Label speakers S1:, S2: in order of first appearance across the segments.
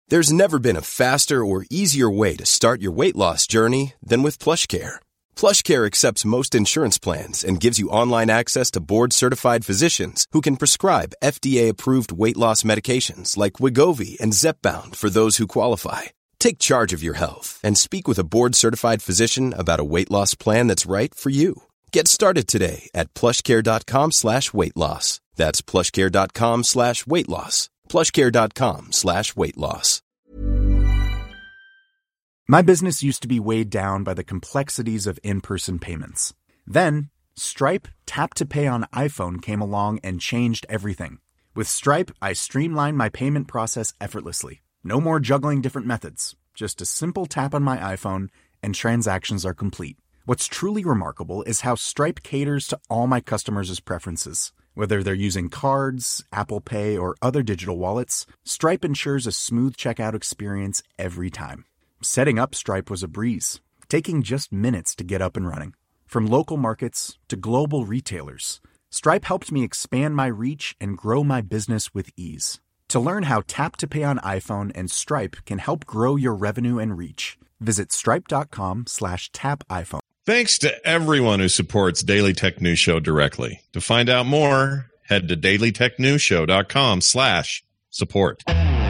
S1: There's never been a faster or easier way to start your weight loss journey than with PlushCare. PlushCare accepts most insurance plans and gives you online access to board-certified physicians who can prescribe FDA-approved weight loss medications like Wegovy and Zepbound for those who qualify. Take charge of your health and speak with a board-certified physician about a weight loss plan that's right for you. Get started today at plushcare.com/weight loss. That's plushcare.com/weight loss. plushcare.com/weight loss.
S2: My business used to be weighed down by the complexities of in-person payments. Then, Stripe Tap to Pay on iPhone came along and changed everything. With Stripe, I streamlined my payment process effortlessly. No more juggling different methods. Just a simple tap on my iPhone and transactions are complete. What's truly remarkable is how Stripe caters to all my customers' preferences. Whether they're using cards, Apple Pay, or other digital wallets, Stripe ensures a smooth checkout experience every time. Setting up Stripe was a breeze, taking just minutes to get up and running. From local markets to global retailers, Stripe helped me expand my reach and grow my business with ease. To learn how Tap to Pay on iPhone and Stripe can help grow your revenue and reach, visit stripe.com/tapiphone.
S3: Thanks to everyone who supports Daily Tech News Show directly. To find out more, head to dailytechnewsshow.com/support.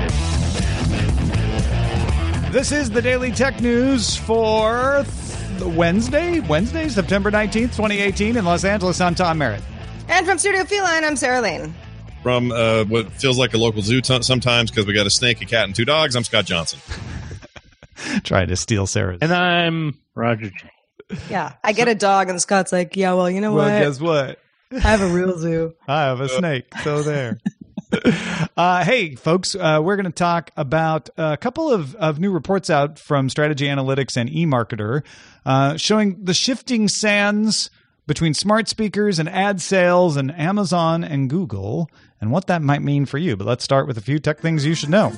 S4: This is the Daily Tech News for Wednesday, September 19th, 2018 in Los Angeles. I'm Tom Merritt.
S5: And from Studio Feline, I'm Sarah Lane.
S3: From what feels like a local zoo sometimes because we got a snake, a cat, and 2 dogs, I'm Scott Johnson.
S4: Trying to steal Sarah's.
S6: And I'm Roger J.
S5: Yeah, I get a dog, and Scott's like, yeah, well, you know what?
S4: Well, guess what?
S5: I have a real zoo.
S4: I have a snake, so there. Hey, folks, we're going to talk about a couple of new reports out from Strategy Analytics and eMarketer showing the shifting sands between smart speakers and ad sales and Amazon and Google and what that might mean for you. But let's start with a few tech things you should know.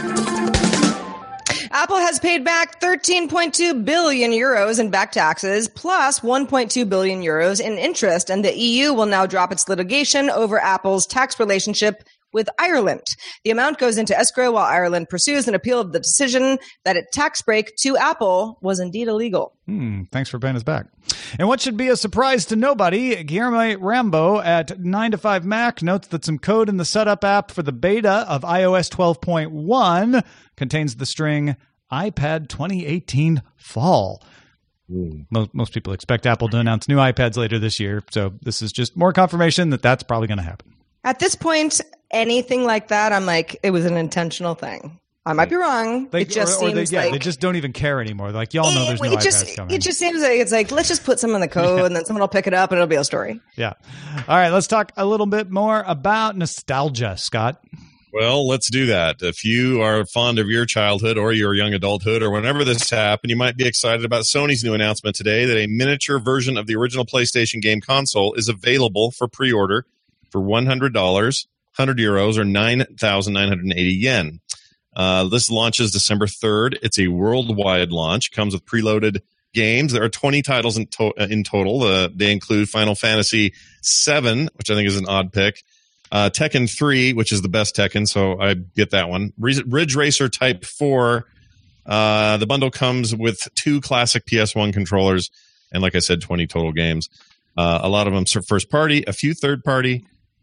S5: Apple has paid back 13.2 billion euros in back taxes, plus 1.2 billion euros in interest, and the EU will now drop its litigation over Apple's tax relationship with Ireland. The amount goes into escrow while Ireland pursues an appeal of the decision that a tax break to Apple was indeed illegal.
S4: Thanks for paying us back. And what should be a surprise to nobody, Guillermo Rambo at 9to5Mac notes that some code in the setup app for the beta of iOS 12.1 contains the string iPad 2018 fall. Most people expect Apple to announce new iPads later this year, so this is just more confirmation that that's probably going to happen.
S5: At this point, anything like that, I'm like, it was an intentional thing. I might be wrong. It just seems like
S4: they just don't even care anymore. They're like, y'all know there's no iPads coming.
S5: It just seems like it's like, let's just put some in the code and then someone will pick it up and it'll be a story.
S4: Yeah. All right, let's talk a little bit more about nostalgia, Scott.
S3: Well, let's do that. If you are fond of your childhood or your young adulthood or whenever this happened, you might be excited about Sony's new announcement today that a miniature version of the original PlayStation game console is available for pre-order for $100, 100 euros, or 9,980 yen. This launches December 3rd. It's a worldwide launch. Comes with preloaded games. There are 20 titles in total. They include Final Fantasy VII, which I think is an odd pick. Tekken 3, which is the best Tekken, so I get that one. Ridge Racer Type 4. The bundle comes with 2 classic PS1 controllers, and like I said, 20 total games. A lot of them are first party, a few third party.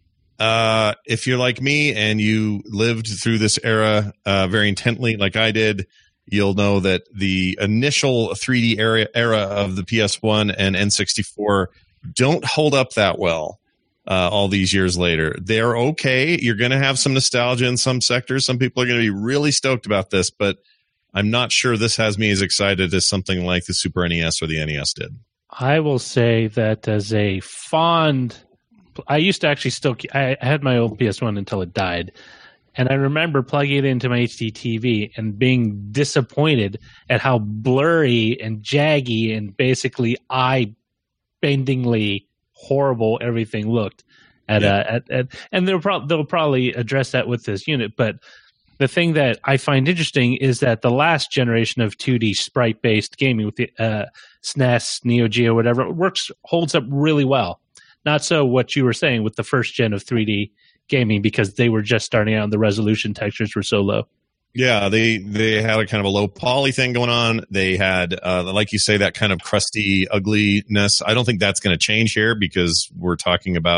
S3: If you're like me and you lived through this era very intently, like I did, you'll know that the initial 3D era of the PS1 and N64 don't hold up that well all these years later. They're okay. You're going to have some nostalgia in some sectors. Some people are going to be really stoked about this, but I'm not sure this has me as excited as something like the Super NES or the NES did.
S6: I will say that as a fond... I used to actually I had my old PS1 until it died. And I remember plugging it into my HD TV and being disappointed at how blurry and jaggy and basically eye-bendingly horrible everything looked. And they'll probably address that with this unit. But the thing that I find interesting is that the last generation of 2D sprite-based gaming with the SNES, Neo Geo, whatever, holds up really well. Not so what you were saying with the first gen of 3D gaming because they were just starting out and the resolution textures were so low.
S3: Yeah, they had a kind of a low poly thing going on. They had, like you say, that kind of crusty ugliness. I don't think that's going to change here because we're talking about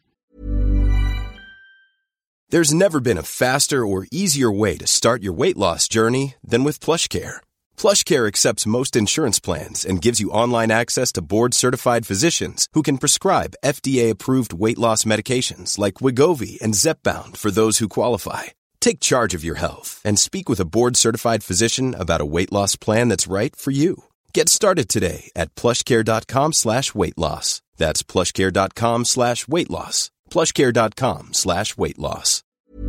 S1: There's never been a faster or easier way to start your weight loss journey than with PlushCare. PlushCare accepts most insurance plans and gives you online access to board-certified physicians who can prescribe FDA-approved weight loss medications like Wegovy and Zepbound for those who qualify. Take charge of your health and speak with a board-certified physician about a weight loss plan that's right for you. Get started today at plushcare.com/weight loss. That's plushcare.com/weight loss. plushcare.com/weight loss.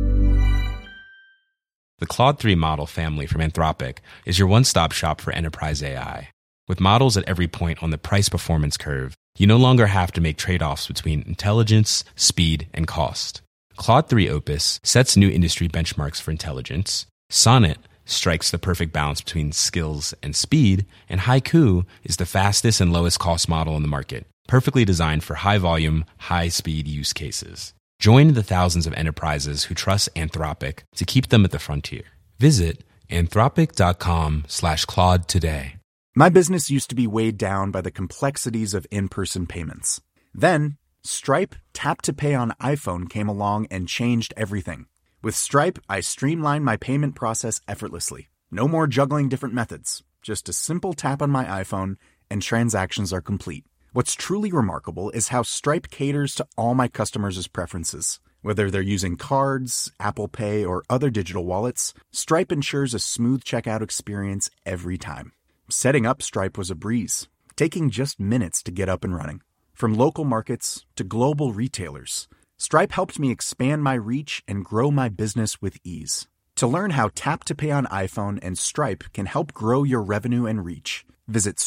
S7: The Claude 3 model family from Anthropic is your one-stop shop for enterprise AI. With models at every point on the price-performance curve, you no longer have to make trade-offs between intelligence, speed, and cost. Claude 3 Opus sets new industry benchmarks for intelligence, Sonnet strikes the perfect balance between skills and speed, and Haiku is the fastest and lowest cost model in the market, perfectly designed for high-volume, high-speed use cases. Join the thousands of enterprises who trust Anthropic to keep them at the frontier. Visit anthropic.com/Claude today.
S2: My business used to be weighed down by the complexities of in-person payments. Then, Stripe Tap to Pay on iPhone came along and changed everything. With Stripe, I streamlined my payment process effortlessly. No more juggling different methods. Just a simple tap on my iPhone and transactions are complete. What's truly remarkable is how Stripe caters to all my customers' preferences. Whether they're using cards, Apple Pay, or other digital wallets, Stripe ensures a smooth checkout experience every time. Setting up Stripe was a breeze, taking just minutes to get up and running. From local markets to global retailers, Stripe helped me expand my reach and grow my business with ease. To learn how Tap to Pay on iPhone and Stripe can help grow your revenue and reach, visit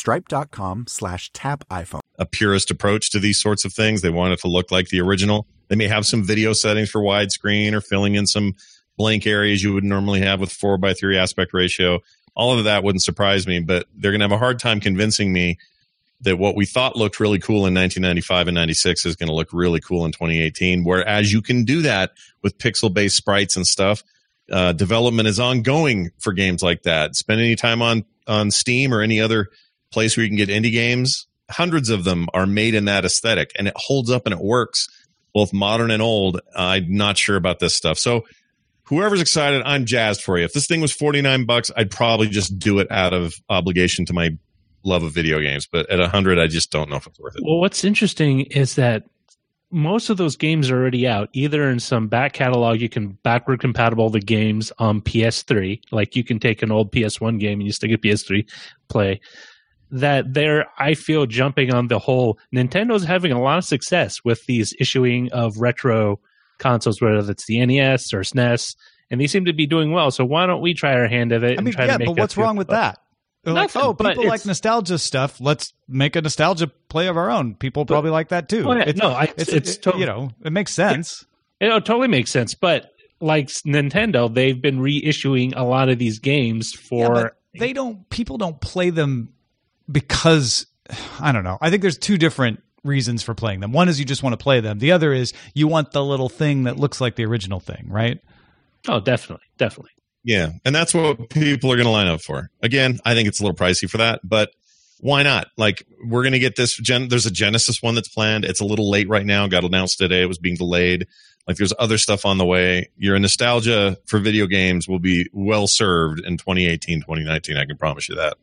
S2: stripe.com/tapiphone.
S3: a purist approach to these sorts of things. They want it to look like the original. They may have some video settings for widescreen or filling in some blank areas you would normally have with 4:3 aspect ratio. All of that wouldn't surprise me, but they're going to have a hard time convincing me that what we thought looked really cool in 1995 and 96 is going to look really cool in 2018, whereas you can do that with pixel-based sprites and stuff. Development is ongoing for games like that. Spend any time on Steam or any other place where you can get indie games. Hundreds of them are made in that aesthetic, and it holds up and it works, both modern and old. I'm not sure about this stuff. So whoever's excited, I'm jazzed for you. If this thing was $49, I'd probably just do it out of obligation to my love of video games. But at $100, I just don't know if it's worth it.
S6: Well, what's interesting is that most of those games are already out, either in some back catalog. You can backward compatible the games on PS3. Like you can take an old PS1 game and you stick a PS3 play. That they're, I feel, jumping on the whole. Nintendo's having a lot of success with these issuing of retro consoles, whether it's the NES or SNES, and they seem to be doing well. So why don't we try our hand at it?
S4: I mean, yeah, but what's wrong with that? They're like, oh, people like nostalgia stuff. Let's make a nostalgia play of our own. People probably like that too.
S6: Oh, yeah, it's totally,
S4: you know, it makes sense.
S6: It totally makes sense. But like Nintendo, they've been reissuing a lot of these games for.
S4: Yeah, people don't play them because, I don't know. I think there's two different reasons for playing them. One is you just want to play them. The other is you want the little thing that looks like the original thing, right?
S6: Oh, definitely.
S3: Yeah, and that's what people are going to line up for. Again, I think it's a little pricey for that, but why not? Like, we're going to get this. There's a Genesis one that's planned. It's a little late right now. Got announced today. It was being delayed. Like, there's other stuff on the way. Your nostalgia for video games will be well served in 2018, 2019. I can promise you that.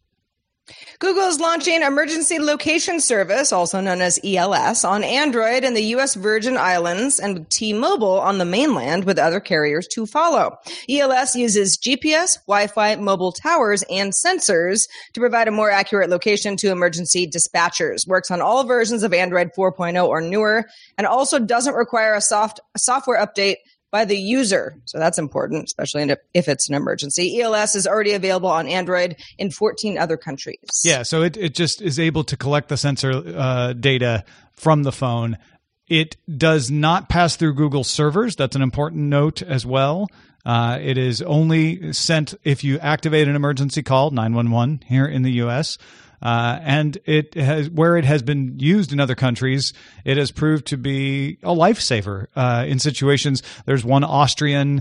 S5: Google is launching Emergency Location Service, also known as ELS, on Android in the U.S. Virgin Islands and T-Mobile on the mainland, with other carriers to follow. ELS uses GPS, Wi-Fi, mobile towers, and sensors to provide a more accurate location to emergency dispatchers. Works on all versions of Android 4.0 or newer, and also doesn't require a software update by the user. So that's important, especially if it's an emergency. ELS is already available on Android in 14 other countries.
S4: Yeah, so it just is able to collect the sensor data from the phone. It does not pass through Google servers. That's an important note as well. It is only sent if you activate an emergency call, 911, here in the U.S., and it has, where it has been used in other countries, it has proved to be a lifesaver in situations. There's one Austrian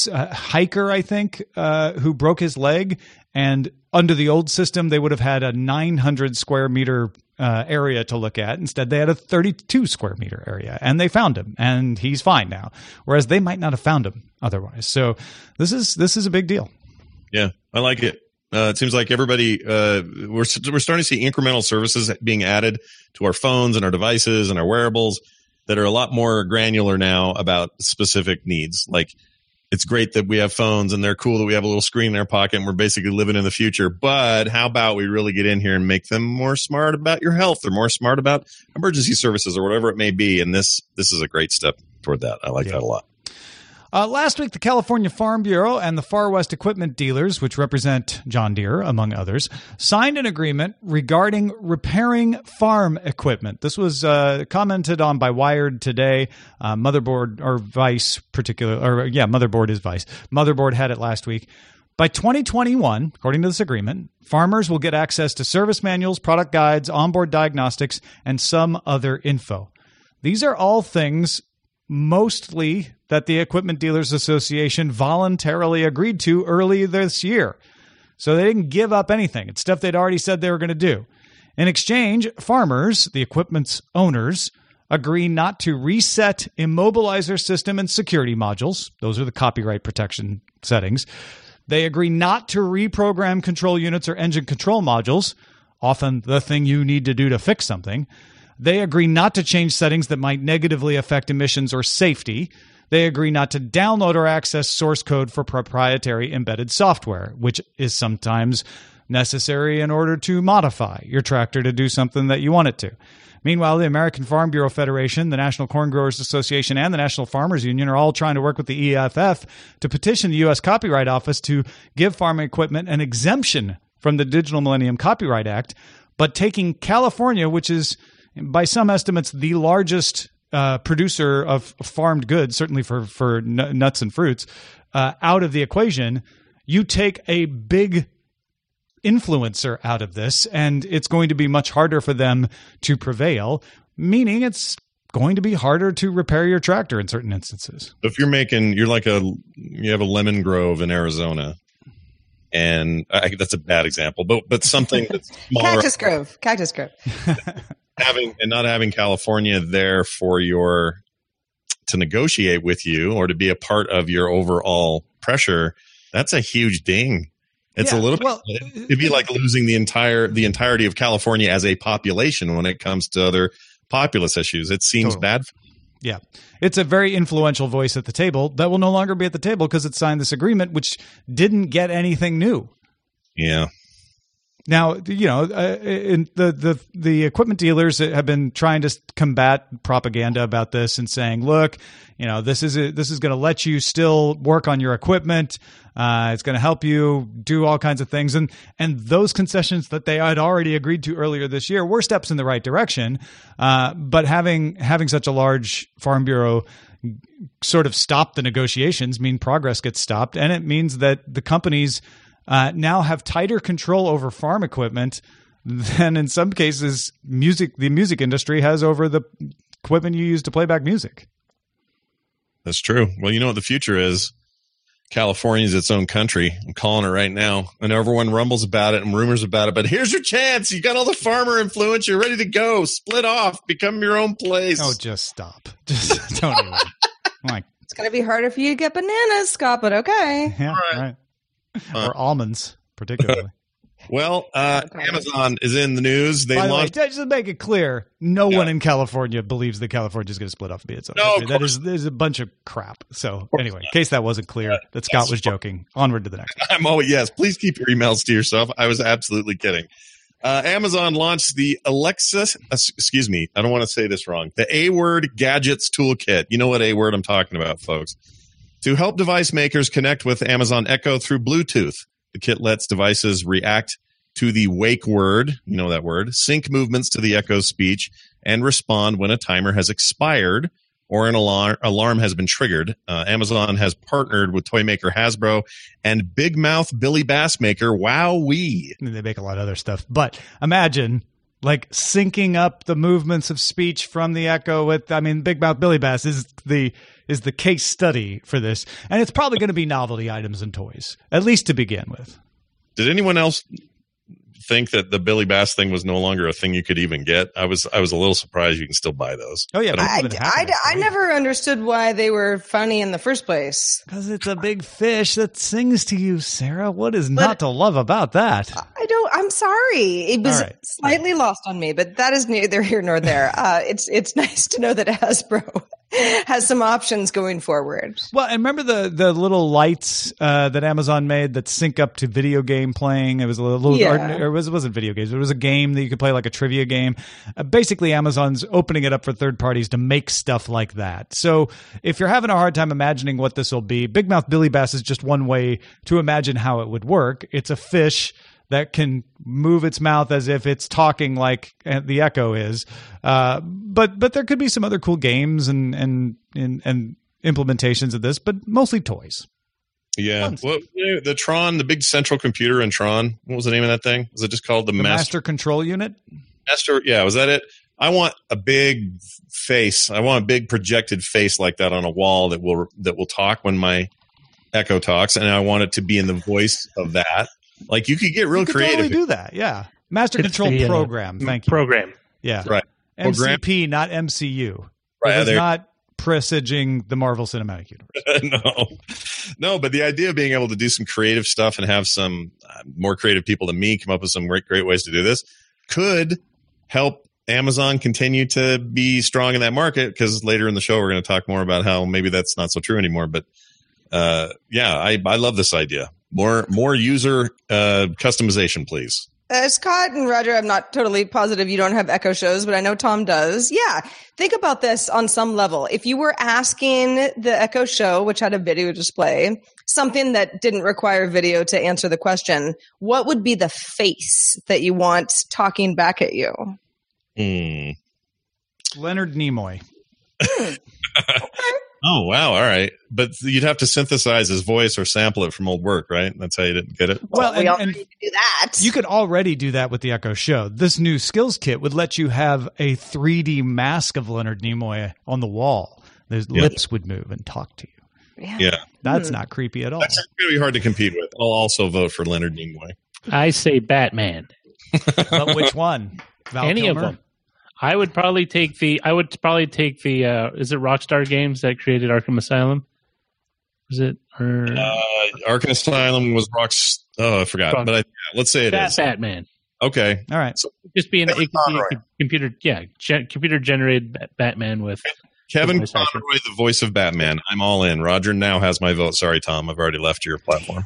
S4: hiker, I think, who broke his leg, and under the old system, they would have had a 900 square meter area to look at. Instead, they had a 32 square meter area, and they found him, and he's fine now. Whereas they might not have found him otherwise. So this is a big deal.
S3: Yeah, I like it. It seems like everybody, we're starting to see incremental services being added to our phones and our devices and our wearables that are a lot more granular now about specific needs. Like, it's great that we have phones and they're cool that we have a little screen in our pocket and we're basically living in the future. But how about we really get in here and make them more smart about your health or more smart about emergency services or whatever it may be? And this is a great step toward that. I like that a lot.
S4: Last week, the California Farm Bureau and the Far West equipment dealers, which represent John Deere, among others, signed an agreement regarding repairing farm equipment. This was commented on by Wired today. Motherboard or Vice, Motherboard is Vice. Motherboard had it last week. By 2021, according to this agreement, farmers will get access to service manuals, product guides, onboard diagnostics, and some other info. These are all things mostly that the Equipment Dealers Association voluntarily agreed to early this year. So they didn't give up anything. It's stuff they'd already said they were going to do. In exchange, farmers, the equipment's owners, agree not to reset immobilizer system and security modules. Those are the copyright protection settings. They agree not to reprogram control units or engine control modules, often the thing you need to do to fix something. They agree not to change settings that might negatively affect emissions or safety. They agree not to download or access source code for proprietary embedded software, which is sometimes necessary in order to modify your tractor to do something that you want it to. Meanwhile, the American Farm Bureau Federation, the National Corn Growers Association, and the National Farmers Union are all trying to work with the EFF to petition the U.S. Copyright Office to give farm equipment an exemption from the Digital Millennium Copyright Act, but taking California, which is by some estimates the largest producer of farmed goods, certainly for nuts and fruits, out of the equation, you take a big influencer out of this, and it's going to be much harder for them to prevail, meaning it's going to be harder to repair your tractor in certain instances.
S3: If you have a lemon grove in Arizona, and that's a bad example, but something that's smaller.
S5: Cactus Grove.
S3: Not having California there to negotiate with you or to be a part of your overall pressure, that's a huge ding. It's a little bit, it'd be like losing the entirety of California as a population when it comes to other populous issues. It seems bad.
S4: Yeah. It's a very influential voice at the table that will no longer be at the table because it signed this agreement, which didn't get anything new.
S3: Yeah.
S4: Now, the equipment dealers have been trying to combat propaganda about this and saying, look, this is going to let you still work on your equipment. It's going to help you do all kinds of things. And those concessions that they had already agreed to earlier this year were steps in the right direction. But having such a large Farm Bureau sort of stop the negotiations mean progress gets stopped. And it means that the companies now have tighter control over farm equipment than in some cases the music industry has over the equipment you use to play back music.
S3: That's true. Well, you know what the future is? California is its own country. I'm calling it right now. And everyone rumbles about it and rumors about it. But here's your chance. You got all the farmer influence. You're ready to go. Split off. Become your own place.
S4: Oh, just stop. Just don't even.
S5: It's going to be harder for you to get bananas, Scott, but okay.
S4: Yeah, all right. Or almonds, particularly.
S3: Well, Amazon is in the news. They launched.
S4: Just to make it clear, no one in California believes that California is going to split off and be its own country. That is a bunch of crap. So anyway, in case that wasn't clear, that Scott was joking. Onward to the next one.
S3: Yes. Please keep your emails to yourself. I was absolutely kidding. Amazon launched the Alexa. Excuse me, I don't want to say this wrong. The A-Word Gadgets Toolkit. You know what A-Word I'm talking about, folks. To help device makers connect with Amazon Echo through Bluetooth. The kit lets devices react to the wake word, you know that word, sync movements to the Echo speech, and respond when a timer has expired or an alarm has been triggered. Amazon has partnered with toy maker Hasbro and Big Mouth Billy Bass maker Wowee.
S4: They make a lot of other stuff, but imagine like syncing up the movements of speech from the Echo with, Big Mouth Billy Bass is the case study for this, and it's probably going to be novelty items and toys, at least to begin with.
S3: Did anyone else think that the Billy Bass thing was no longer a thing you could even get? I was a little surprised you can still buy those.
S4: Oh yeah,
S5: I never understood why they were funny in the first place.
S4: Because it's a big fish that sings to you, Sarah. What is not to love about that?
S5: I'm sorry. It was slightly lost on me, but that is neither here nor there. It's nice to know that Hasbro has some options going forward.
S4: Well, and remember the little lights that Amazon made that sync up to video game playing? It was a little, it wasn't video games. It was a game that you could play, like a trivia game. Basically, Amazon's opening it up for third parties to make stuff like that. So if you're having a hard time imagining what this will be, Big Mouth Billy Bass is just one way to imagine how it would work. It's a fish that can move its mouth as if it's talking like the Echo is. But there could be some other cool games and implementations of this, but mostly toys.
S3: Yeah. Well, the Tron, the big central computer in Tron, what was the name of that thing? Was it just called the
S4: Master Control Unit?
S3: Yeah, was that it? I want a big face. I want a big projected face like that on a wall that will talk when my Echo talks, and I want it to be in the voice of that. Like, you could get real creative.
S4: Totally do that, yeah. Master Control Program, thank you.
S6: Program.
S4: Yeah.
S3: Right.
S4: MCP, not MCU.
S3: Right.
S4: It's not presaging the Marvel Cinematic Universe.
S3: No, but the idea of being able to do some creative stuff and have some more creative people than me come up with some great ways to do this could help Amazon continue to be strong in that market, because later in the show we're going to talk more about how maybe that's not so true anymore. But I love this idea. More user customization, please.
S5: Scott and Roger, I'm not totally positive you don't have Echo shows, but I know Tom does. Yeah. Think about this on some level. If you were asking the Echo show, which had a video display, something that didn't require video to answer the question, what would be the face that you want talking back at you?
S4: Leonard Nimoy.
S3: Oh, wow. All right. But you'd have to synthesize his voice or sample it from old work, right? That's how you didn't get it.
S5: Well, we already do that.
S4: You could already do that with the Echo Show. This new skills kit would let you have a 3D mask of Leonard Nimoy on the wall. His lips would move and talk to you.
S3: Yeah.
S4: That's not creepy at all.
S3: That's going to be hard to compete with. I'll also vote for Leonard Nimoy.
S6: I say Batman.
S4: But which one? Val
S6: Any
S4: Kilmer?
S6: of them. I would probably take the. Is it Rockstar Games that created Arkham Asylum? Was it? Or
S3: Arkham Asylum was Rock's. Oh, I forgot. But let's say it is
S6: Batman.
S3: Okay.
S4: All right.
S3: So,
S6: just being it could be a computer. Yeah, computer generated Batman with
S3: Kevin Conroy, the voice of Batman. I'm all in. Roger now has my vote. Sorry, Tom. I've already left your platform.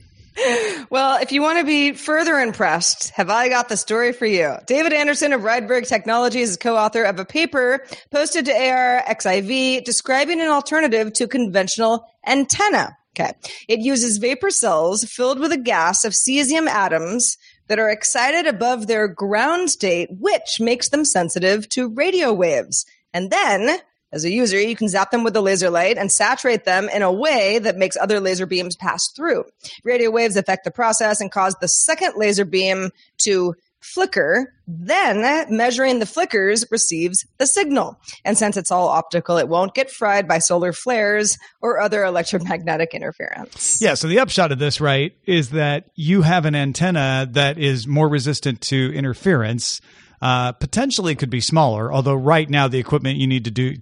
S5: Well, if you want to be further impressed, have I got the story for you. David Anderson of Rydberg Technologies is co-author of a paper posted to ARXIV describing an alternative to conventional antenna. Okay. It uses vapor cells filled with a gas of cesium atoms that are excited above their ground state, which makes them sensitive to radio waves. And then, as a user, you can zap them with a laser light and saturate them in a way that makes other laser beams pass through. Radio waves affect the process and cause the second laser beam to flicker. Then, measuring the flickers receives the signal. And since it's all optical, it won't get fried by solar flares or other electromagnetic interference.
S4: Yeah, so the upshot of this, right, is that you have an antenna that is more resistant to interference. Potentially could be smaller, although right now the equipment you need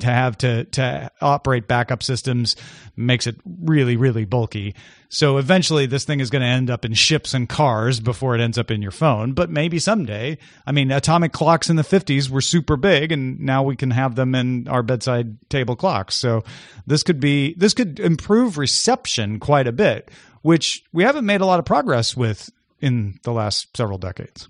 S4: to operate backup systems makes it really, really bulky. So eventually this thing is going to end up in ships and cars before it ends up in your phone. But maybe someday, I mean, atomic clocks in the 50s were super big, and now we can have them in our bedside table clocks. So this could improve reception quite a bit, which we haven't made a lot of progress with in the last several decades.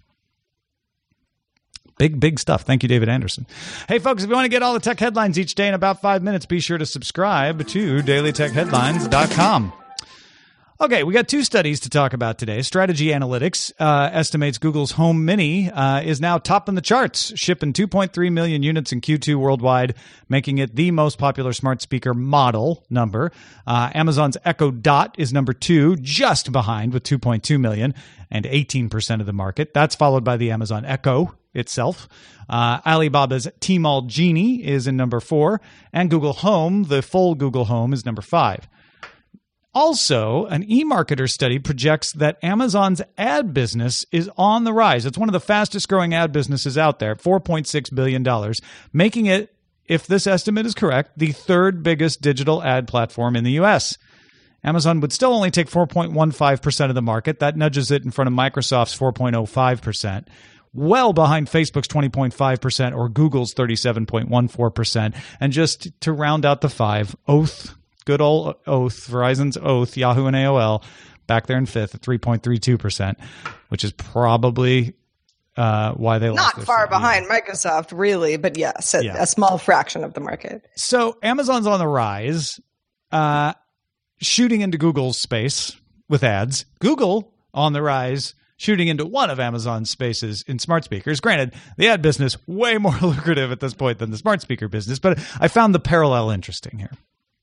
S4: Big stuff. Thank you, David Anderson. Hey, folks, if you want to get all the tech headlines each day in about 5 minutes, be sure to subscribe to dailytechheadlines.com. Okay, we got two studies to talk about today. Strategy Analytics estimates Google's Home Mini is now top in the charts, shipping 2.3 million units in Q2 worldwide, making it the most popular smart speaker model number. Amazon's Echo Dot is number 2, just behind with 2.2 million and 18% of the market. That's followed by the Amazon Echo itself. Alibaba's Tmall Genie is in number 4, and Google Home, the full Google Home, is number 5. Also, an eMarketer study projects that Amazon's ad business is on the rise. It's one of the fastest growing ad businesses out there, $4.6 billion, making it, if this estimate is correct, the third biggest digital ad platform in the U.S. Amazon would still only take 4.15% of the market. That nudges it in front of Microsoft's 4.05%. Well behind Facebook's 20.5% or Google's 37.14%. And just to round out the 5, Oath, good old Oath, Verizon's Oath, Yahoo and AOL, back there in 5th at 3.32%, which is probably why they lost.
S5: Not far behind Microsoft, really, but yes, a small fraction of the market.
S4: So Amazon's on the rise, shooting into Google's space with ads. Google on the rise, shooting into one of Amazon's spaces in smart speakers. Granted, the ad business way more lucrative at this point than the smart speaker business, but I found the parallel interesting here.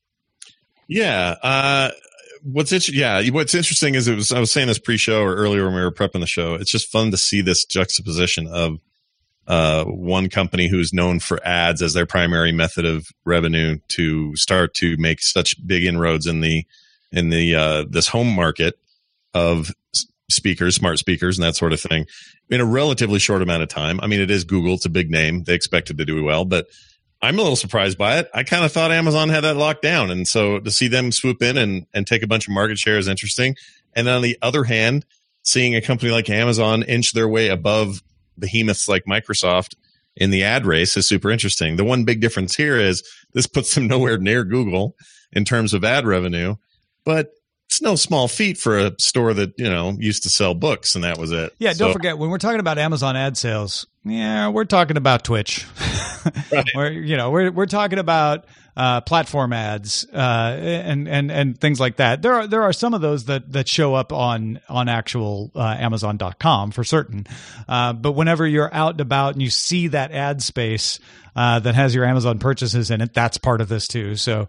S3: Yeah. What's interesting is I was saying this pre-show or earlier when we were prepping the show. It's just fun to see this juxtaposition of one company who's known for ads as their primary method of revenue to start to make such big inroads in the this home market of speakers, smart speakers, and that sort of thing in a relatively short amount of time. I mean, it is Google; it's a big name; they expected to do well, but I'm a little surprised by it. I kind of thought Amazon had that locked down. And so to see them swoop in and take a bunch of market share is interesting. And on the other hand, seeing a company like Amazon inch their way above behemoths like Microsoft in the ad race is super interesting. The one big difference here is this puts them nowhere near Google in terms of ad revenue, but it's no small feat for a store that, used to sell books, and that was it.
S4: Yeah, don't forget, when we're talking about Amazon ad sales, we're talking about Twitch. Right. We're talking about platform ads and things like that. There are some of those that show up on actual Amazon.com for certain. But whenever you're out and about and you see that ad space that has your Amazon purchases in it, that's part of this too. So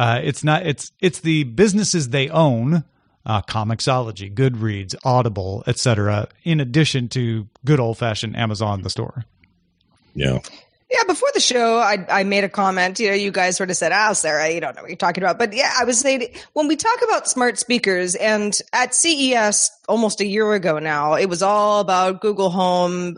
S4: it's the businesses they own, Comixology, Goodreads, Audible, etc., in addition to good old fashioned Amazon the store.
S3: Yeah.
S5: Yeah, before the show, I made a comment. You guys sort of said, Sarah, you don't know what you're talking about. But yeah, I was saying, when we talk about smart speakers, and at CES almost a year ago now, it was all about Google Home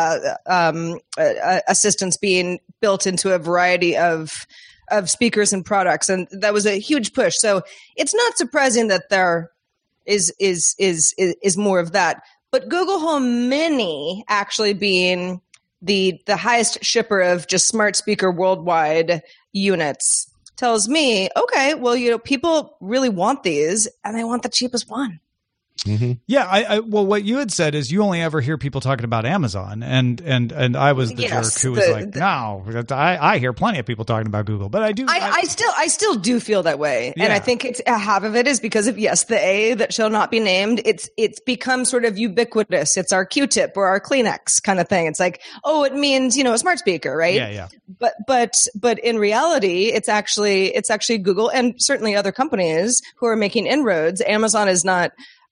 S5: assistants being built into a variety of speakers and products. And that was a huge push. So it's not surprising that there is more of that. But Google Home Mini actually being the highest shipper of just smart speaker worldwide units tells me, okay, well, people really want these and they want the cheapest one.
S4: Mm-hmm. Yeah, well, what you had said is you only ever hear people talking about Amazon, and I was the jerk who was like, no, I hear plenty of people talking about Google, but I do.
S5: I still do feel that way, yeah. And I think it's half of it is because of the A that shall not be named. It's become sort of ubiquitous. It's our Q-tip or our Kleenex kind of thing. It's like, it means a smart speaker, right?
S4: Yeah.
S5: But in reality, it's actually Google and certainly other companies who are making inroads. Amazon is not.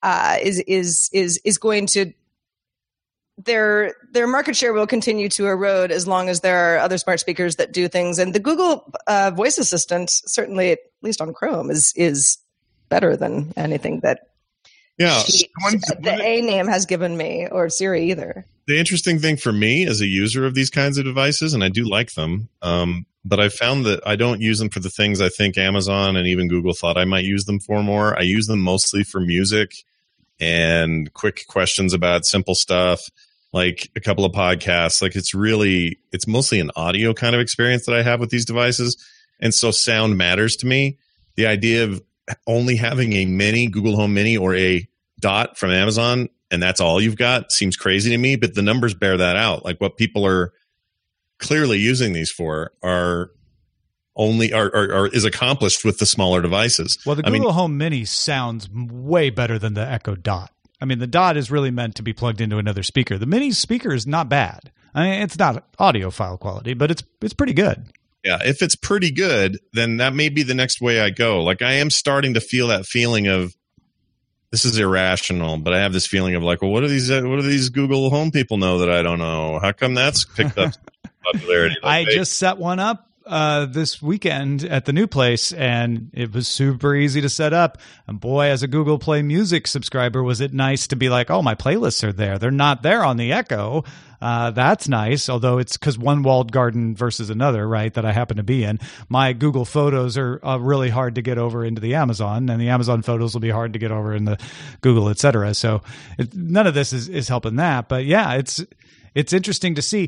S5: Is going to their market share will continue to erode as long as there are other smart speakers that do things. And the Google voice assistant, certainly at least on Chrome, is better than anything that the A name has given me, or Siri either.
S3: The interesting thing for me as a user of these kinds of devices, and I do like them, but I found that I don't use them for the things I think Amazon and even Google thought I might use them for more. I use them mostly for music and quick questions about simple stuff, like a couple of podcasts. Like it's mostly an audio kind of experience that I have with these devices. And so sound matters to me. The idea of only having a mini, Google Home Mini, or a Dot from Amazon, and that's all you've got, seems crazy to me, but the numbers bear that out. Like what people are clearly using these for are only or is accomplished with the smaller devices.
S4: Well, the Google Home Mini sounds way better than the Echo Dot. I mean, the Dot is really meant to be plugged into another speaker. The Mini speaker is not bad. I mean, it's not audiophile quality, but it's pretty good.
S3: Yeah, if it's pretty good, then that may be the next way I go. Like, I am starting to feel that feeling of, this is irrational, but I have this feeling of like, well, what do these Google Home people know that I don't know? How come that's picked up popularity?
S4: I just set one up this weekend at the new place, and it was super easy to set up. And boy, as a Google Play Music subscriber, was it nice to be like, oh, my playlists are there. They're not there on the Echo. That's nice, although it's because one walled garden versus another, right, that I happen to be in. My Google Photos are really hard to get over into the Amazon, and the Amazon Photos will be hard to get over in the Google, et cetera. So none of this is helping that. But yeah, it's interesting to see.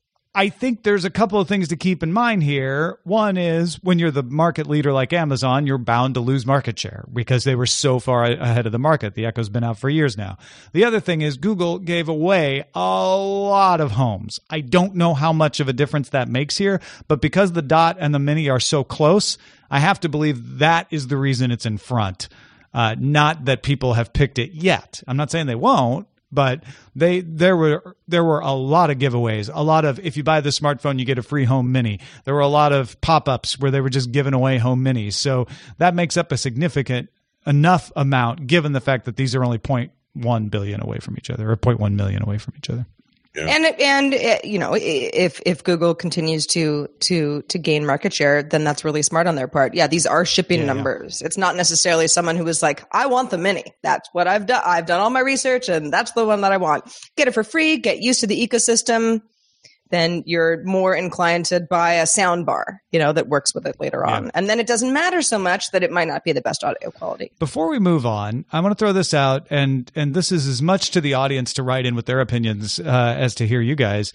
S4: I think there's a couple of things to keep in mind here. One is when you're the market leader like Amazon, you're bound to lose market share because they were so far ahead of the market. The Echo's been out for years now. The other thing is Google gave away a lot of homes. I don't know how much of a difference that makes here, but because the Dot and the Mini are so close, I have to believe that is the reason it's in front. Not that people have picked it yet. I'm not saying they won't. But there were a lot of giveaways, a lot of, if you buy the smartphone, you get a free Home Mini. There were a lot of pop-ups where they were just giving away Home Minis. So that makes up a significant enough amount, given the fact that these are only 0.1 billion away from each other, or 0.1 million away from each other.
S5: Yeah. And you know, if Google continues to gain market share, then that's really smart on their part. Yeah, these are shipping numbers. It's not necessarily someone who was like, I want the Mini. That's what I've done. I've done all my research, and that's the one that I want. Get it for free. Get used to the ecosystem. Then you're more inclined to buy a sound bar, you know, that works with it later on. And then it doesn't matter so much that it might not be the best audio quality.
S4: Before we move on, I want to throw this out, and this is as much to the audience to write in with their opinions as to hear you guys.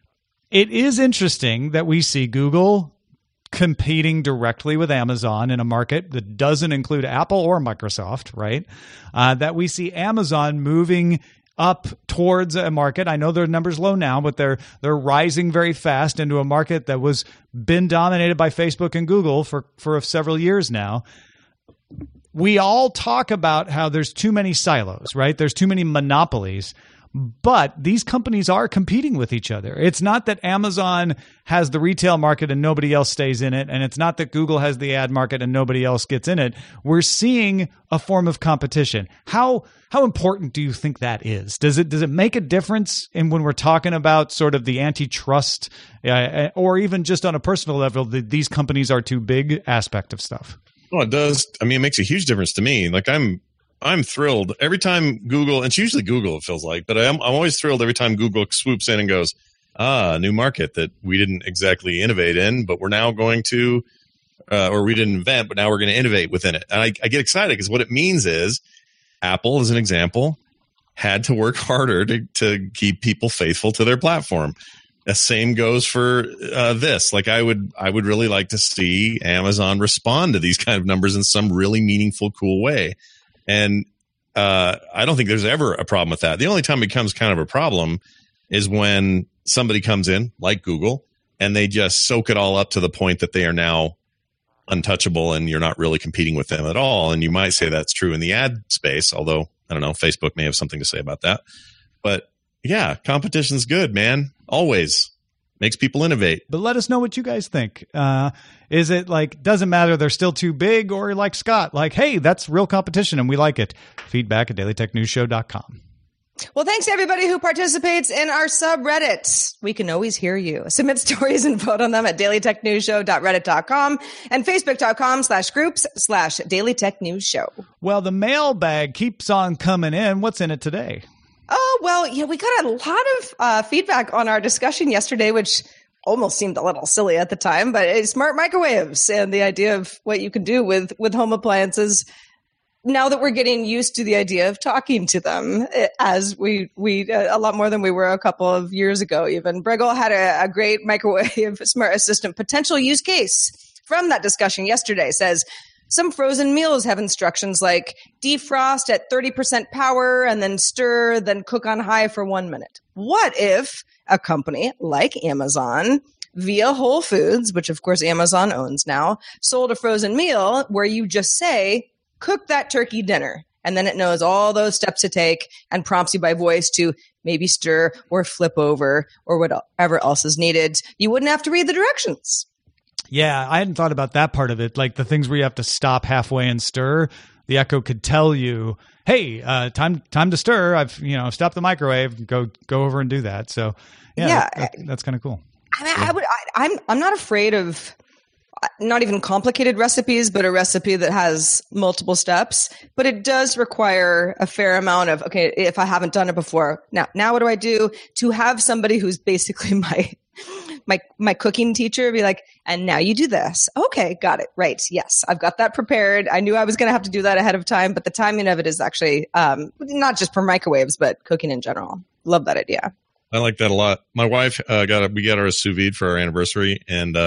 S4: It is interesting that we see Google competing directly with Amazon in a market that doesn't include Apple or Microsoft, right? That we see Amazon moving up towards a market. I know their numbers low now, but they're rising very fast into a market that was been dominated by Facebook and Google for several years now. We all talk about how there's too many silos, right? There's too many monopolies. But these companies are competing with each other. It's not that Amazon has the retail market and nobody else stays in it, and it's not that Google has the ad market and nobody else gets in it. We're seeing a form of competition. How important do you think that is? Does it make a difference in when we're talking about sort of the antitrust or even just on a personal level, these companies are too big aspect of stuff?
S3: Well, it does. I mean, it makes a huge difference to me. Like I'm thrilled every time Google, and it's usually Google, it feels like, but I'm always thrilled every time Google swoops in and goes, a new market that we didn't exactly innovate in, but we're now going to, or we didn't invent, but now we're going to innovate within it. And I get excited because what it means is Apple, as an example, had to work harder to keep people faithful to their platform. The same goes for this. Like I would really like to see Amazon respond to these kind of numbers in some really meaningful, cool way. And I don't think there's ever a problem with that. The only time it becomes kind of a problem is when somebody comes in, like Google, and they just soak it all up to the point that they are now untouchable and you're not really competing with them at all. And you might say that's true in the ad space, although, I don't know, Facebook may have something to say about that. But yeah, competition's good, man. Always. Makes people innovate.
S4: But let us know what you guys think. Is it like, doesn't matter, they're still too big, or like Scott, like, hey, that's real competition and we like it? Feedback at dailytechnewsshow.com.
S5: Well, thanks to everybody who participates in our subreddit. We can always hear you. Submit stories and vote on them at dailytechnewsshow.reddit.com and facebook.com/groups/dailytechnewsshow.
S4: Well, the mailbag keeps on coming in. What's in it today?
S5: Oh, well, yeah, we got a lot of feedback on our discussion yesterday, which almost seemed a little silly at the time, but smart microwaves and the idea of what you can do with home appliances now that we're getting used to the idea of talking to them, as we a lot more than we were a couple of years ago even. Bregel had a great microwave smart assistant potential use case from that discussion yesterday. Says, Some frozen meals have instructions like defrost at 30% power and then stir, then cook on high for 1 minute. What if a company like Amazon, via Whole Foods, which of course Amazon owns now, sold a frozen meal where you just say, cook that turkey dinner. And then it knows all those steps to take and prompts you by voice to maybe stir or flip over or whatever else is needed. You wouldn't have to read the directions.
S4: Yeah, I hadn't thought about that part of it. Like the things where you have to stop halfway and stir. The Echo could tell you, "Hey, time to stir. I've stopped the microwave. Go over and do that." So yeah. That's kind of cool.
S5: I mean, I'm not afraid of not even complicated recipes, but a recipe that has multiple steps. But it does require a fair amount of, okay, if I haven't done it before, now what do I do? To have somebody who's basically my cooking teacher be like, and now you do this. Okay, got it. Right. Yes, I've got that prepared. I knew I was going to have to do that ahead of time, but the timing of it is actually not just for microwaves, but cooking in general. Love that idea.
S3: I like that a lot. My wife we got her a sous vide for our anniversary, and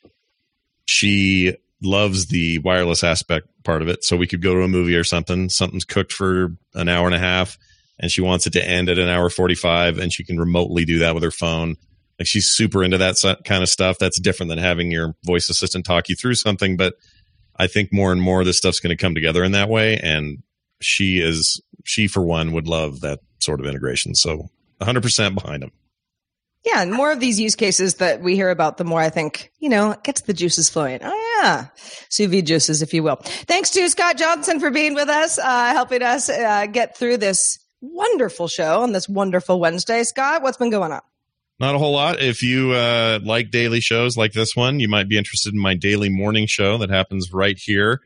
S3: she loves the wireless aspect part of it. So we could go to a movie or something's cooked for an hour and a half, and she wants it to end at an hour 45, and she can remotely do that with her phone. Like, she's super into that kind of stuff. That's different than having your voice assistant talk you through something. But I think more and more this stuff's going to come together in that way. And she for one would love that sort of integration. So 100% behind them.
S5: Yeah, and more of these use cases that we hear about, the more I think, it gets the juices flowing. Oh, yeah. Sous vide juices, if you will. Thanks to Scott Johnson for being with us, helping us get through this wonderful show on this wonderful Wednesday. Scott, what's been going on?
S3: Not a whole lot. If you like daily shows like this one, you might be interested in my daily morning show that happens right here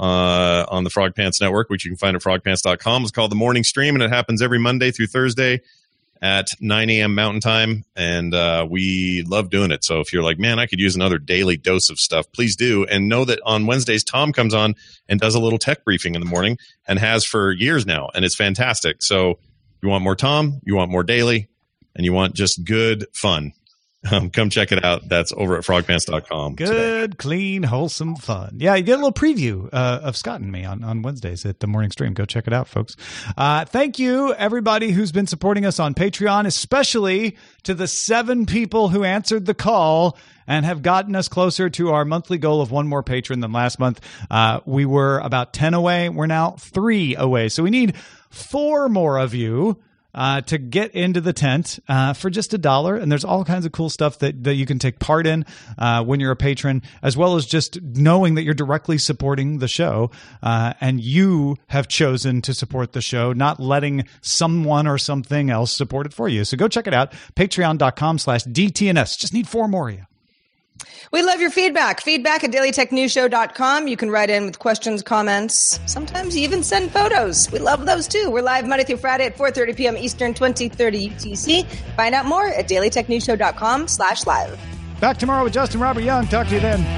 S3: on the Frog Pants Network, which you can find at frogpants.com. It's called The Morning Stream, and it happens every Monday through Thursday at 9 a.m. Mountain Time, and we love doing it. So if you're like, man, I could use another daily dose of stuff, please do. And know that on Wednesdays, Tom comes on and does a little tech briefing in the morning, and has for years now, and it's fantastic. So you want more Tom, you want more daily, and you want just good fun, come check it out. That's over at frogpants.com.
S4: Good, clean, wholesome fun. Yeah, you get a little preview of Scott and me on Wednesdays at the morning stream. Go check it out, folks. Thank you, everybody who's been supporting us on Patreon, especially to the 7 people who answered the call and have gotten us closer to our monthly goal of 1 more patron than last month. We were about 10 away. We're now 3 away. So we need 4 more of you to get into the tent for just $1. And there's all kinds of cool stuff that you can take part in when you're a patron, as well as just knowing that you're directly supporting the show. And you have chosen to support the show, not letting someone or something else support it for you. So go check it out. Patreon.com/DTNS. Just need 4 more of you.
S5: We love your feedback. Feedback at dailytechnewsshow.com. You can write in with questions, comments. Sometimes you even send photos. We love those too. We're live Monday through Friday at 4:30 p.m. Eastern, 2030 UTC. Find out more at dailytechnewsshow.com/live.
S4: Back tomorrow with Justin Robert Young. Talk to you then.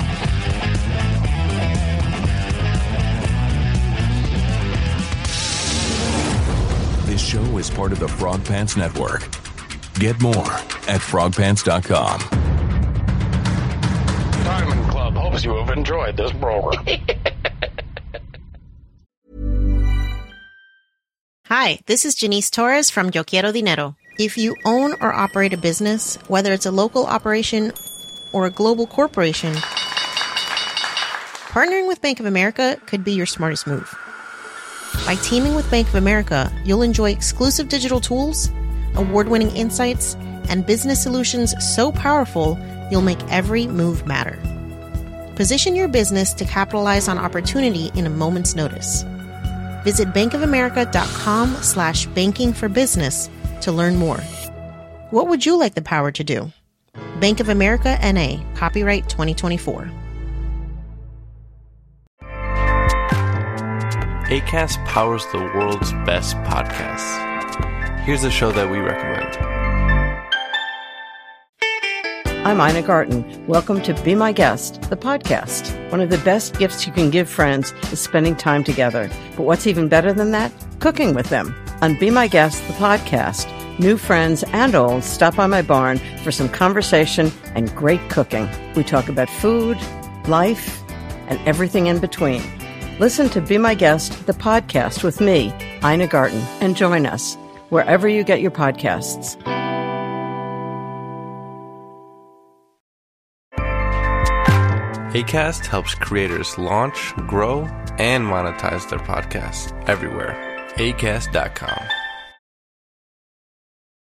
S8: This show is part of the Frog Pants Network. Get more at frogpants.com.
S9: Diamond Club hopes you have enjoyed this program.
S10: Hi, this is Janice Torres from Yo Quiero Dinero. If you own or operate a business, whether it's a local operation or a global corporation, partnering with Bank of America could be your smartest move. By teaming with Bank of America, you'll enjoy exclusive digital tools, award-winning insights, and business solutions so powerful you'll make every move matter. Position your business to capitalize on opportunity in a moment's notice. Visit bankofamerica.com/banking for business to learn more. What would you like the power to do? Bank of America N.A. Copyright 2024.
S11: Acast powers the world's best podcasts. Here's a show that we recommend.
S12: I'm Ina Garten. Welcome to Be My Guest, the podcast. One of the best gifts you can give friends is spending time together. But what's even better than that? Cooking with them. On Be My Guest, the podcast, new friends and old stop by my barn for some conversation and great cooking. We talk about food, life, and everything in between. Listen to Be My Guest, the podcast with me, Ina Garten, and join us wherever you get your podcasts.
S11: Acast helps creators launch, grow, and monetize their podcasts everywhere. Acast.com.